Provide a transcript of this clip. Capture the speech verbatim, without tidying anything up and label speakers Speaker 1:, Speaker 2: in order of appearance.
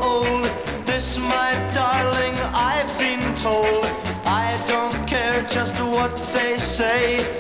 Speaker 1: old. This, my darling, I've been told. I don't care just what they say.